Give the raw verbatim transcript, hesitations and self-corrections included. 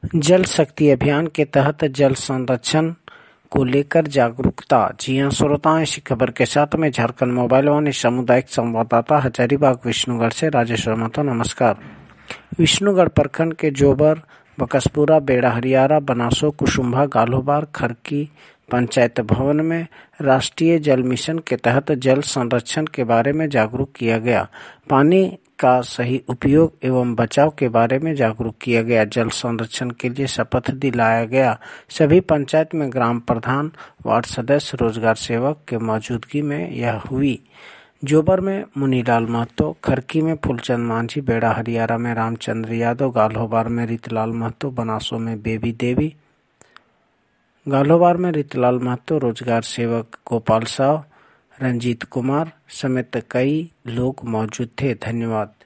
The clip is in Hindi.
जल शक्ति अभियान के तहत जल संरक्षण को लेकर जागरूकता। जी हां श्रोताओं, इसी खबर के साथ में झारखंड मोबाइल वाणी सामुदायिक संवाददाता हजारीबाग विष्णुगढ़ से राजेश्वर महतो। नमस्कार। विष्णुगढ़ प्रखंड के जोबर, बकसपुरा, बेड़ा हरियारा, बनासो, कुसुम्भा, गाल्होबार, खरकी पंचायत भवन में राष्ट्रीय जल मिशन के तहत जल संरक्षण के बारे में जागरूक किया गया। पानी का सही उपयोग एवं बचाव के बारे में जागरूक किया गया। जल संरक्षण के लिए शपथ दिलाया गया। सभी पंचायत में ग्राम प्रधान, वार्ड सदस्य, रोजगार सेवक के मौजूदगी में यह हुई। जोबर में मुनीलाल महतो, खरकी में फूलचंद मांझी, बेड़ा हरियारा में रामचंद्र यादव, गाल्होबार में रीतलाल महतो, बनासो में बेबी देवी, गाल्होबार में रीतलाल महतो, रोजगार सेवक गोपाल साव, रंजीत कुमार समेत कई लोग मौजूद थे। धन्यवाद।